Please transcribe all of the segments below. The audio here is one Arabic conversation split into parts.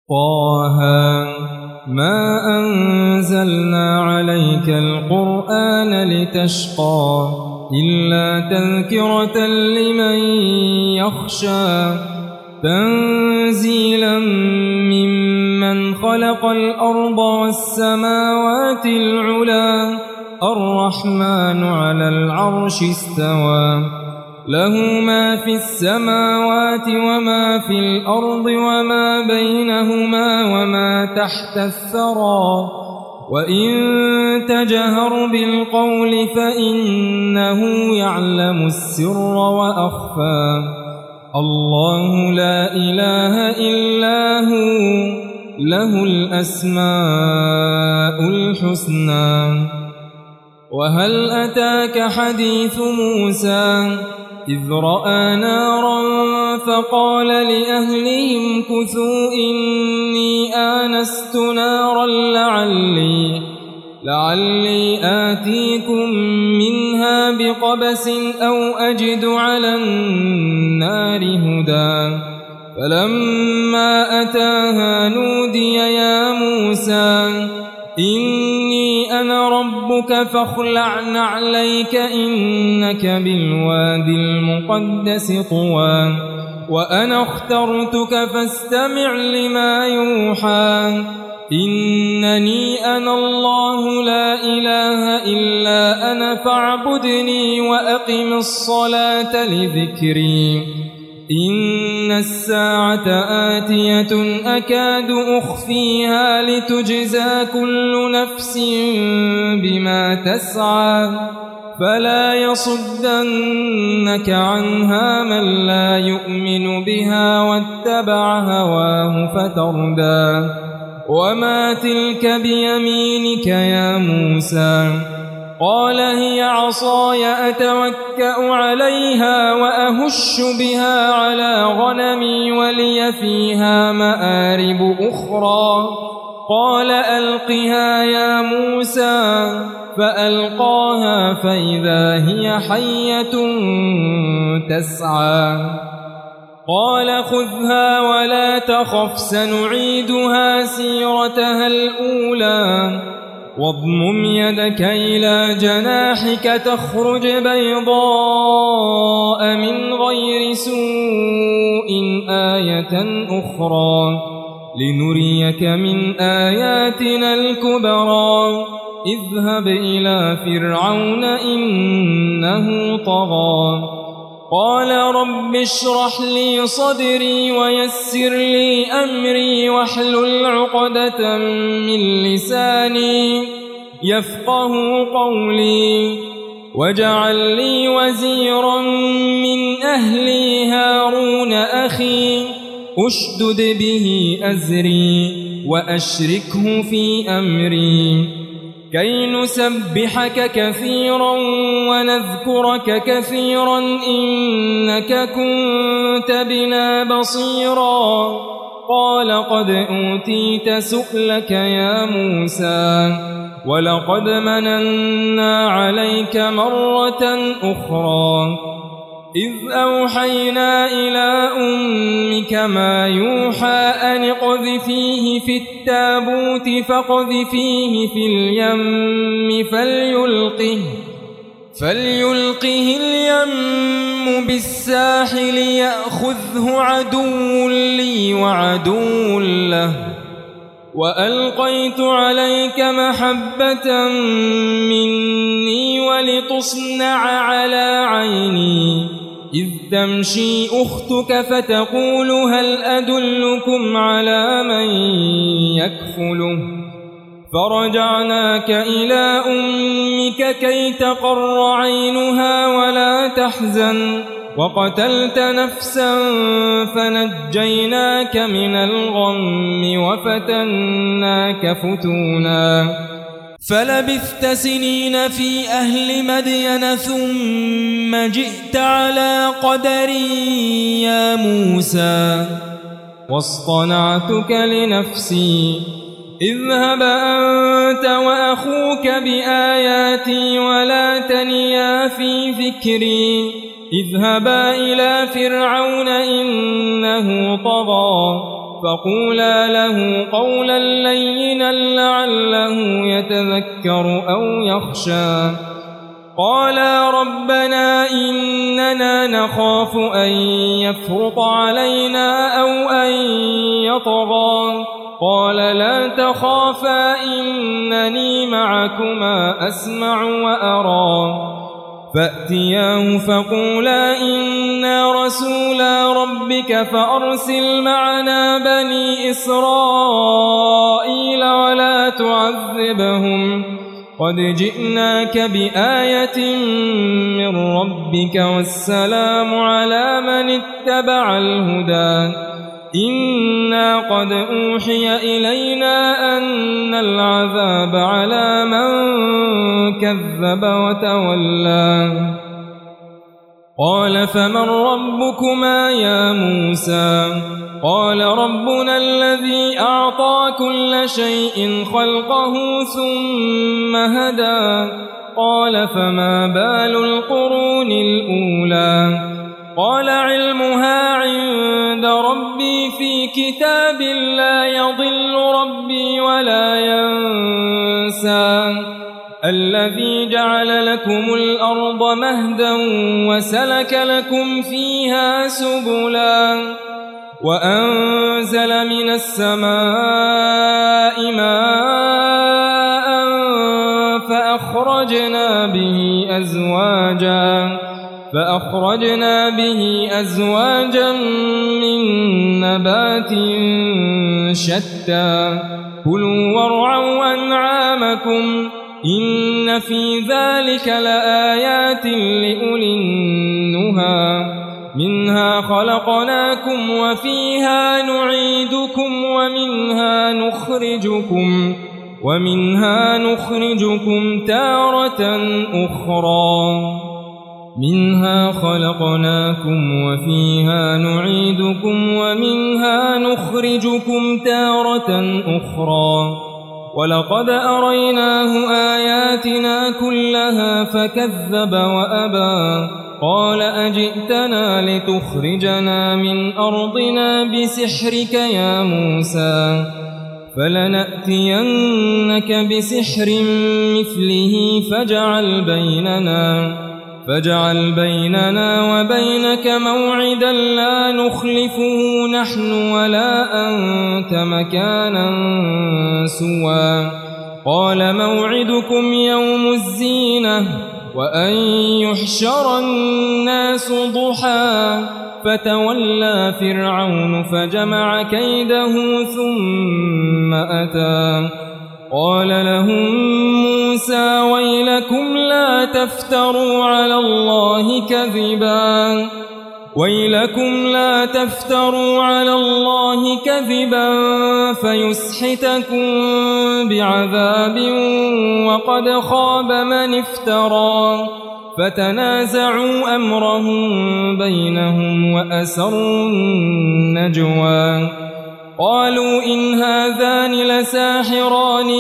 طه ما أنزلنا عليك القرآن لتشقى إلا تذكرة لمن يخشى تنزيلا ممن خلق الأرض والسماوات العلى الرحمن على العرش استوى له ما في السماوات وما في الأرض وما بينهما وما تحت الثرى وإن تجهر بالقول فإنه يعلم السر وأخفى الله لا إله إلا هو له الأسماء الحسنى وهل أتاك حديث موسى إذ رأى نارا فقال لأهلهم كثوا إني آنست نارا لعلي آتيكم منها بقبس أو أجد على النار هدى فلما أتاها نودي يا موسى إني أنا ربك فاخلع نعليك إنك بالوادي المقدس طوى وأنا اخترتك فاستمع لما يوحى إنني أنا الله لا إله إلا أنا فاعبدني وأقم الصلاة لذكري إن الساعة آتية أكاد أخفيها لتجزى كل نفس بما تسعى فلا يصدنك عنها من لا يؤمن بها واتبع هواه فتردى وما تلك بيمينك يا موسى قال هي عصاي أتوكأ عليها وأهش بها على غنمي ولي فيها مآرب أخرى قال ألقها يا موسى فألقاها فإذا هي حية تسعى قال خذها ولا تخف سنعيدها سيرتها الأولى واضمم يدك إلى جناحك تخرج بيضاء من غير سوء آية أخرى لنريك من آياتنا الكبرى اذهب إلى فرعون إنه طغى قال رب اشرح لي صدري ويسر لي أمري واحلل عقدة من لساني يفقه قولي واجعل لي وزيرا من أهلي هارون أخي أشدد به أزري وأشركه في أمري كي نسبحك كثيرا ونذكرك كثيرا إنك كنت بنا بصيرا قال قد أوتيت سؤلك يا موسى ولقد مننا عليك مرة أخرى إذ أوحينا إلى أمك ما يوحى أن اقذفيه في التابوت فاقذفيه في اليم فليلقه اليم بالساحل يأخذه عدو لي وعدو له وألقيت عليك محبة مني ولتصنع على عيني إذ تمشي أختك فتقول هل أدلكم على من يكفله فرجعناك إلى أمك كي تقر عينها ولا تحزن وقتلت نفسا فنجيناك من الغم وفتناك فتونا فلبثت سنين في أهل مدين ثم جئت على قدري يا موسى واصطنعتك لنفسي اذهب أنت وأخوك بآياتي ولا تنيا في ذكري اذهبا إلى فرعون إنه طغى فقولا له قولا لينا لعله يتذكر أو يخشى قالا ربنا إننا نخاف أن يفرط علينا أو أن يطغى قال لا تخافا إنني معكما أسمع وأرى فأتياه فقولا إنا رسولا ربك فأرسل معنا بني إسرائيل ولا تعذبهم قد جئناك بآية من ربك والسلام على من اتبع الهدى إنا قد أوحي إلينا أن العذاب على من كذب وتولى قال فمن ربكما يا موسى قال ربنا الذي أعطى كل شيء خلقه ثم هدى قال فما بال القرون الأولى قال علمها عند ربي في كتاب لا يضل ربي ولا ينسى الذي جعل لكم الأرض مهدا وسلك لكم فيها سبلا وأنزل من السماء ماء فأخرجنا به أزواجا من نبات شتى كلوا وارعوا أنعامكم إن في ذلك لآيات لأولي النهى منها خلقناكم وفيها نعيدكم ومنها نخرجكم تارة أخرى منها خلقناكم وفيها نعيدكم ومنها نخرجكم تارة أخرى ولقد أريناه آياتنا كلها فكذب وأبى قال أجئتنا لتخرجنا من أرضنا بسحرك يا موسى فلنأتينك بسحر مثله فاجعل بيننا وبينك موعدا لا نخلفه نحن ولا أنت مكانا سوى قال موعدكم يوم الزينة وأن يحشر الناس ضحى فتولى فرعون فجمع كيده ثم أتى قال لهم موسى ويلكم لا تفتروا على الله كذبا فيسحتكم بعذاب وقد خاب من افترى فتنازعوا أمرهم بينهم وأسروا النجوى قالوا إن هذان لساحران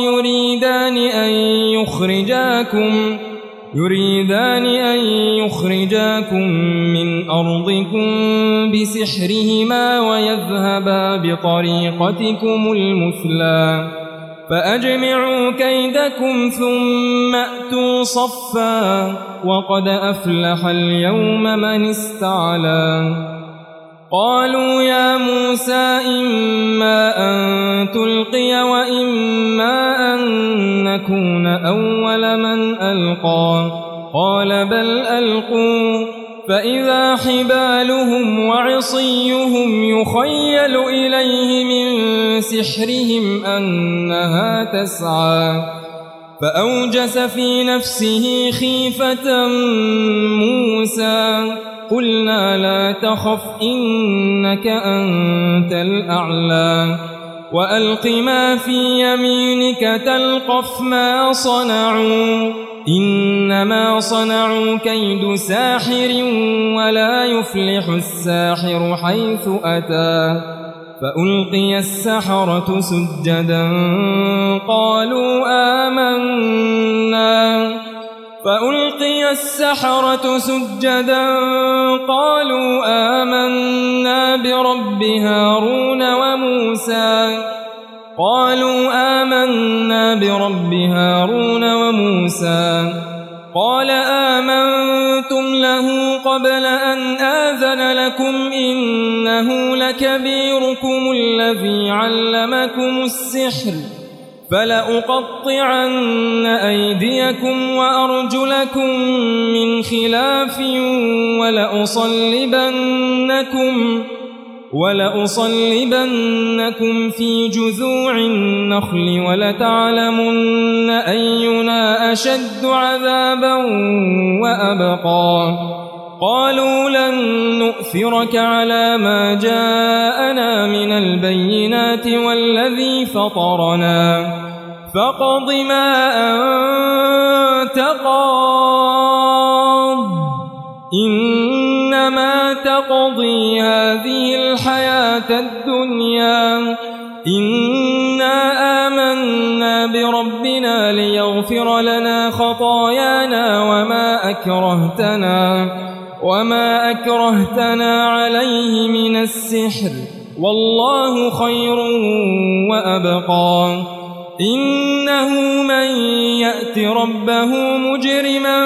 يريدان أن يخرجاكم من أرضكم بسحرهما ويذهبا بطريقتكم المثلى فأجمعوا كيدكم ثم أتوا صفا وقد أفلح اليوم من استعلى قالوا يا موسى إما أن تلقي وإما أن نكون أول من ألقى قال بل ألقوا فإذا حبالهم وعصيهم يخيل إليه من سحرهم أنها تسعى فأوجس في نفسه خيفة موسى قلنا لا تخف إنك أنت الأعلى وألق ما في يمينك تلقف ما صنعوا إنما صنعوا كيد ساحر ولا يفلح الساحر حيث أتى فألقي السحرة سجدا قالوا آمنا فألقي السحرة سجدا قالوا آمنا برب هارون وموسى قال آمنتم له قبل أن آذن لكم إنه لكبيركم الذي علمكم السحر فلأقطعن أيديكم وأرجلكم من خلاف ولأصلبنكم في جذوع النخل ولتعلمن أينا أشد عذابا وأبقى قالوا لن نؤثرك على ما جاءنا من البينات والذي فطرنا فاقض ما أنت قاض إنما تقضي هذه الحياة الدنيا إنا آمنا بربنا ليغفر لنا خطايانا وما أكرهتنا عليه من السحر والله خير وأبقى إنه من يأت ربه مجرما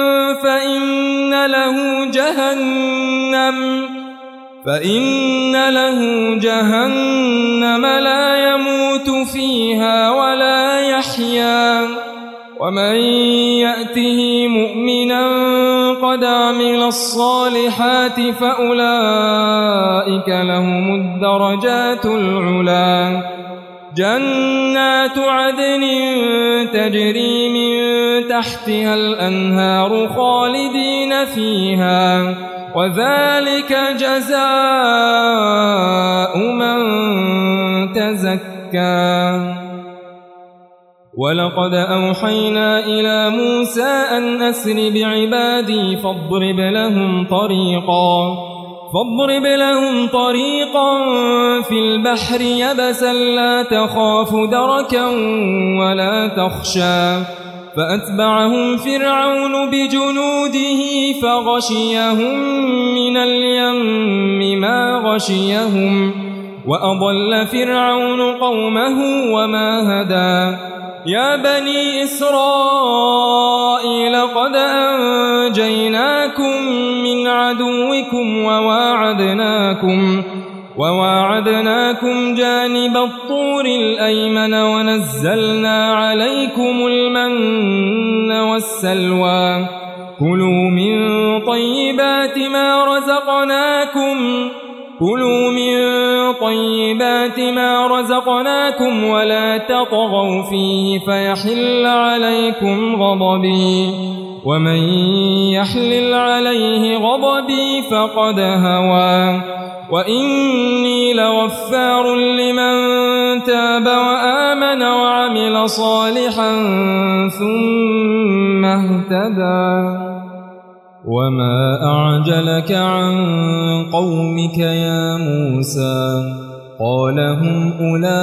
فإن له جهنم لا يموت فيها ولا يحيا ومن يأته مؤمنا قد عمل الصالحات فأولئك لهم الدرجات العلا جنات عدن تجري من تحتها الأنهار خالدين فيها وذلك جزاء من تزكى ولقد أوحينا إلى موسى أن أسر بعبادي فاضرب لهم طريقا في البحر يبسا لا تخاف دركا ولا تخشى فأتبعهم فرعون بجنوده فغشيهم من اليم ما غشيهم وأضل فرعون قومه وما هدى يا بني إسرائيل قد أنجيناكم من عدوكم وواعدناكم جانب الطور الأيمن ونزلنا عليكم المن والسلوى كلوا من طيبات ما رزقناكم ولا تطغوا فيه فيحل عليكم غضبي ومن يحلل عليه غضبي فقد هوى وإني لغفار لمن تاب وآمن وعمل صالحا ثم اهتدى وما أعجلك عن قومك يا موسى قال هم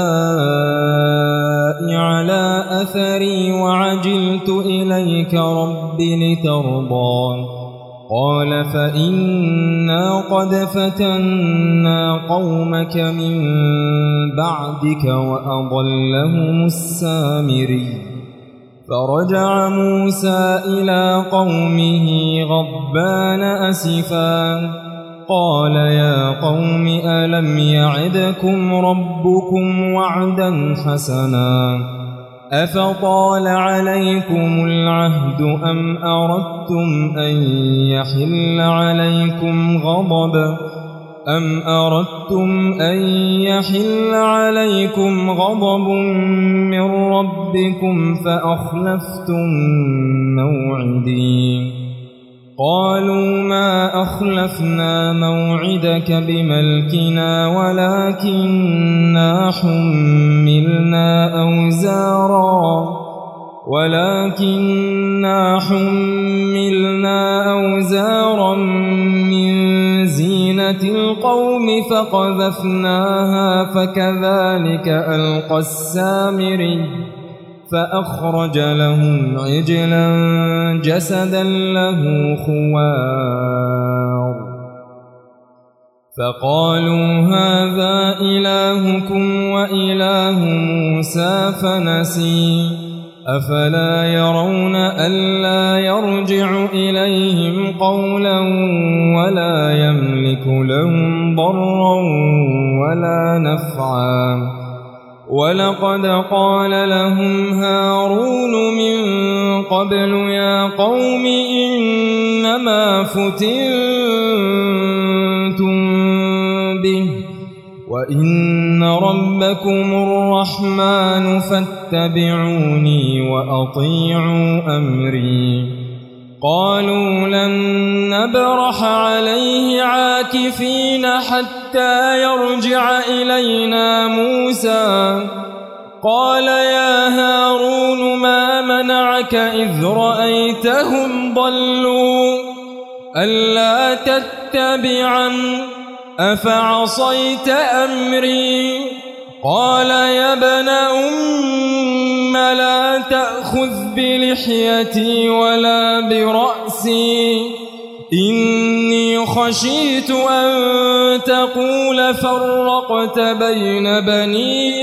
أولئك على أثري وعجلت إليك رب لترضى قال فإنا قد فتنا قومك من بعدك وأضلهم السامري فرجع موسى إلى قومه غضبان أسفا قال يا قوم ألم يعدكم ربكم وعدا حسنا أفطال عليكم العهد أم أردتم أن يحل عليكم غضب من ربكم فأخلفتم موعدي قالوا ما أخلفنا موعدك بملكنا ولكننا حملنا أوزارا من زينة القوم فأخرج لهم عجلا جسدا له خوار فقالوا هذا إلهكم وإله موسى فنسي أفلا يرون ألا يرجع إليهم قولا ولا يملك لهم ضرا ولا نفعا ولقد قال لهم هارون من قبل يا قوم إنما فتنتم به وإن ربكم الرحمن فاتبعوني وأطيعوا أمري قالوا لن نبرح عليه عاكفين حتى يرجع إلينا موسى قال يا هارون ما منعك إذ رأيتهم ضلوا ألا تتبعن أفعصيت أمري قال يا ابن أم لا تأخذ بلحيتي ولا برأسي إني خشيت أن تقول فرقت بين بني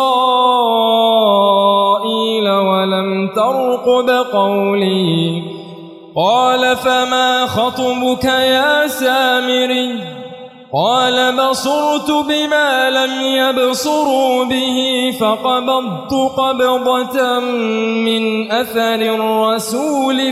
إسرائيل ولم ترقب قولي قال فما خطبك يا سامري قال بصرت بما لم يبصروا به فقبضت قبضة من أثر الرسول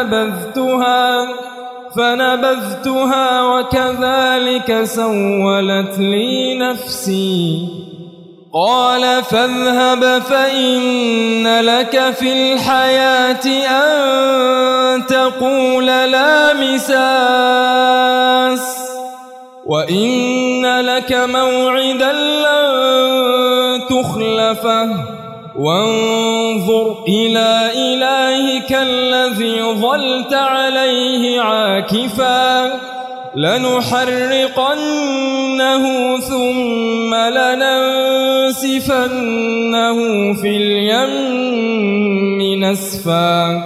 فنبذتها وكذلك سولت لي نفسي قال فاذهب فإن لك في الحياة أن تقول لا مساس وإن لك موعدا لن تخلفه وانظر إلى إلهك الذي ظلت عليه عاكفا لنحرقنه ثم لننسفنه في اليم نسفا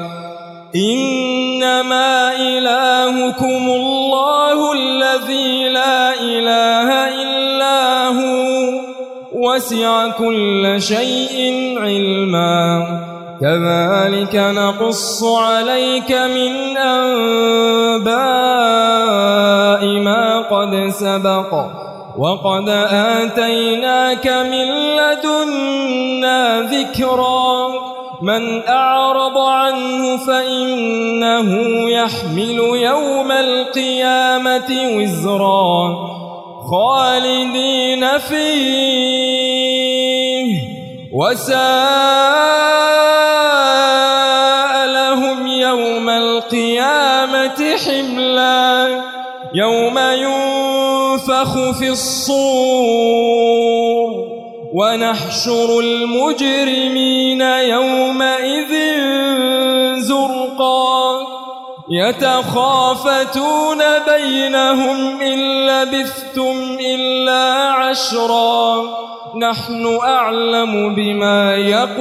إنما إلهكم الله الذي لا إله إلا هو وسع كل شيء علما كذلك نقص عليك من أنباء ما قد سبق وقد آتيناك من لدنا ذكرا من أعرض عنه فإنه يحمل يوم القيامة وزرا خالدين فيه وساء لهم يوم القيامة حملا يوم ينفخ في الصور ونحشر المجرمين يومئذ زرقا يتخافتون بينهم إن لبثتم إلا عشرا نحن أعلم بما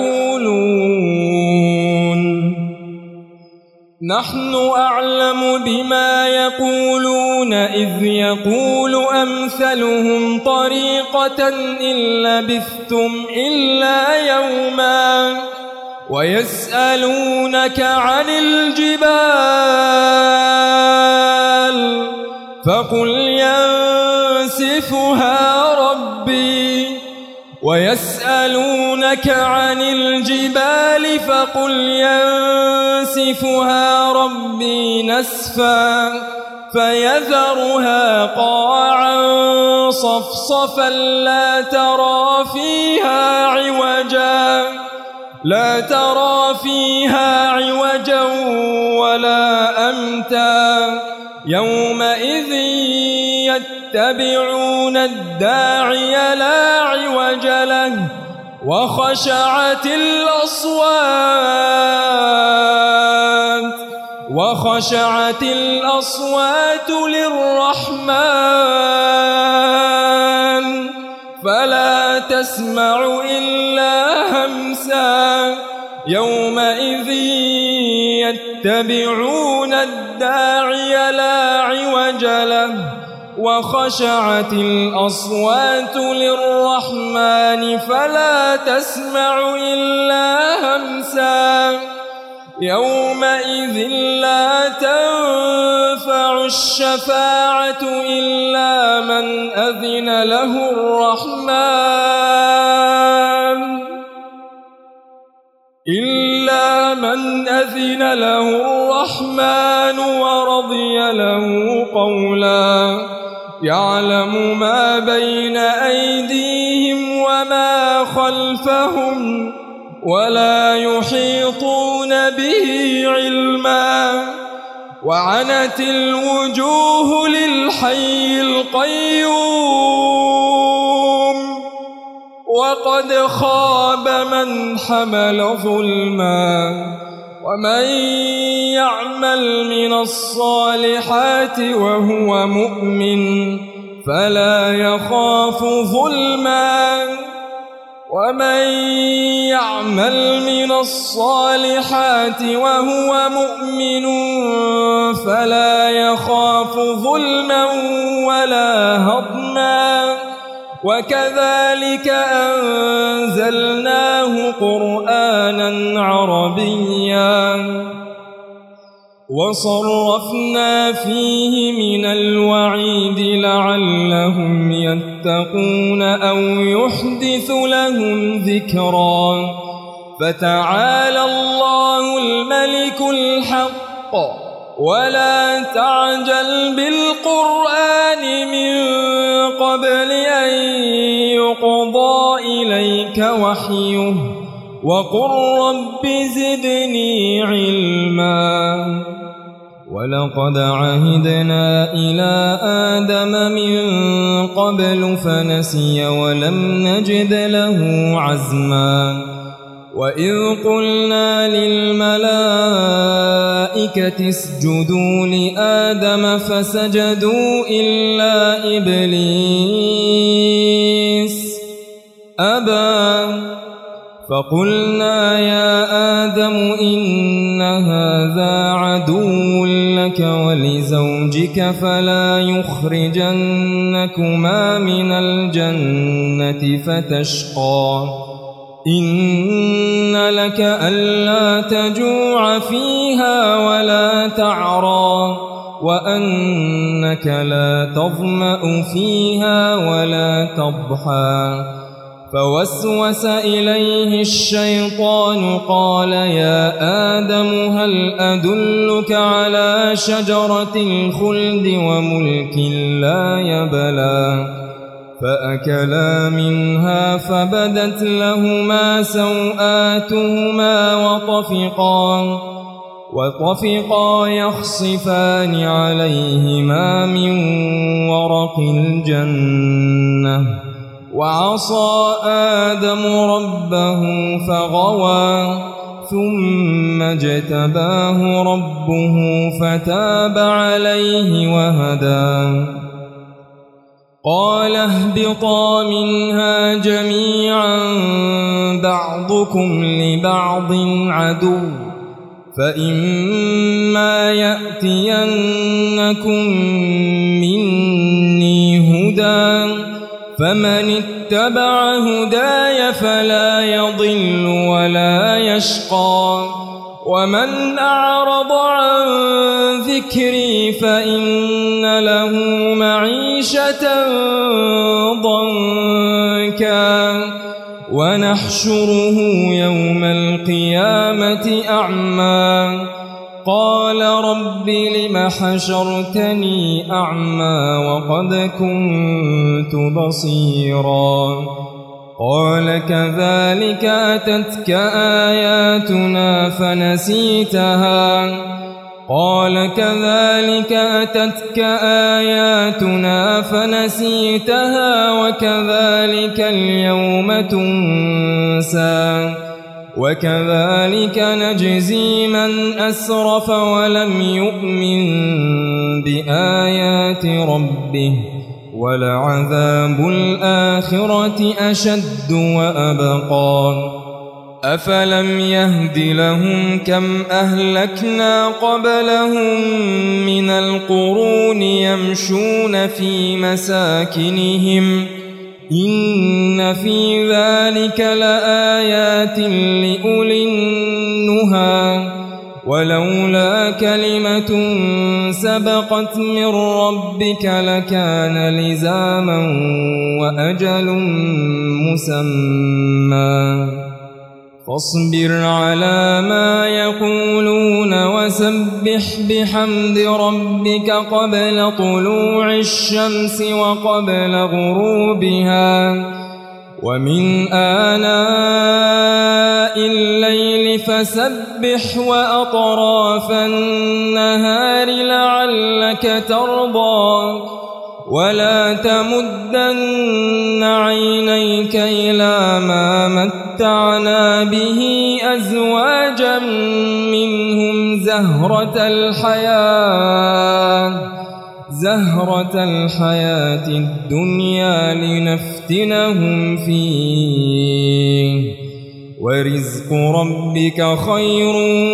يقولون إذ يقول أمثلهم طريقة إن لبثتم إلا يوما ويسألونك عن الجبال فقل ينسفها ربي ويسألونك عن الجبال فقل ينسفها ربي نسفا فيذرها قاعا صفصفا لا ترى فيها عوجا ولا أمتا يومئذ يتبعون الداعي لا عوج له وخشعت الأصوات للرحمن فلا تسمع إلا همسا يومئذ يتبعون الداعي لا عوج له وخشعت الأصوات للرحمن فلا تسمع إلا همسا يومئذ لا تنفع الشفاعة إلا من أذن له الرحمن ورضي له قولا يعلم ما بين أيديهم وما خلفهم ولا يحيطون به علما وعنت الوجوه للحي القيوم وقد خاب من حمل ظلما ومن يعمل من الصالحات وهو مؤمن فلا يخاف ظلما ومن يعمل من الصالحات وهو مؤمن فلا يخاف ظلما ولا هضما وكذلك أنزلناه قرآنا عربيا وصرفنا فيه من الوعيد لعلهم يتقون أو يحدث لهم ذكرا فتعالى الله الملك الحق ولا تعجل بالقرآن من قبل أن يقضى إليك وحيه وقل رب زدني علما ولقد عهدنا إلى آدم من قبل فنسي ولم نجد له عزما وإذ قلنا للملائكة اسجدوا لآدم فسجدوا إلا إبليس أبى فقلنا يا آدم إن هذا عدو لك ولزوجك فلا يخرجنكما من الجنة فتشقى إن لك ألا تجوع فيها ولا تعرى وأنك لا تظمأ فيها ولا تضحى فوسوس إليه الشيطان قال يا آدم هل أدلك على شجرة الخلد وملك لا يبلى فأكلا منها فبدت لهما سوآتهما وطفقا يخصفان عليهما من ورق الجنة وعصى آدم ربه فغوى ثم اجتباه ربه فتاب عليه وهدى قال اهبطا منها جميعا بعضكم لبعض عدو فإما يأتينكم مني هدى فمن اتبع هداي فلا يضل ولا يشقى ومن أعرض عن ذكري فإن له معيشة ضنكا ونحشره يوم القيامة أعمى قال رب لم حشرتني أعمى وقد كنت بصيرا قال كذلك أتتك آياتنا فنسيتها وكذلك اليوم تنسى وكذلك نجزي من أسرف ولم يؤمن بآيات ربه ولعذاب الآخرة أشد وأبقى أفلم يهد لهم كم أهلكنا قبلهم من القرون يمشون في مساكنهم إن في ذلك لآيات لأولي النهى ولولا كلمة سبقت من ربك لكان لزاما وأجل مسمى فاصبر على ما يقولون وسبح بحمد ربك قبل طلوع الشمس وقبل غروبها ومن آناء الليل فسبح وأطراف النهار لعلك ترضى ولا تمدن عينيك إلى ما متعنا به أزواجا منهم زهرة الحياة الدنيا لنفتنهم فيه ورزق ربك خير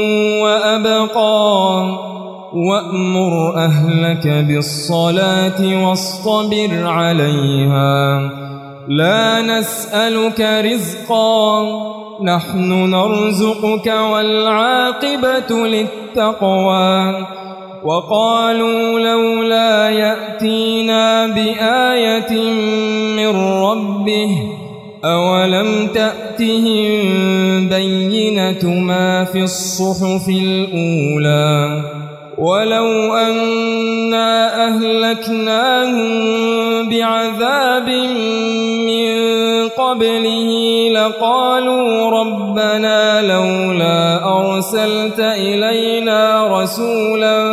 وأبقى وأمر أهلك بالصلاة واصطبر عليها لا نسألك رزقا نحن نرزقك والعاقبة للتقوى وقالوا لولا يأتينا بآية من ربه أولم تأتهم بينة ما في الصحف الأولى ولو أنا أهلكناهم بعذاب من قبله لقالوا ربنا لولا أرسلت إلينا رسولا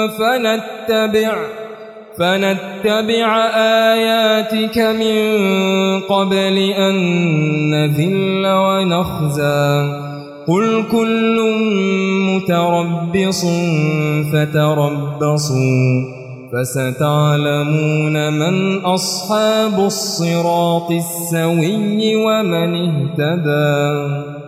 فنتبع آياتك من قبل أن نذل ونخزى قل كل متربص فتربصوا فستعلمون من أصحاب الصراط السوي ومن اهتدى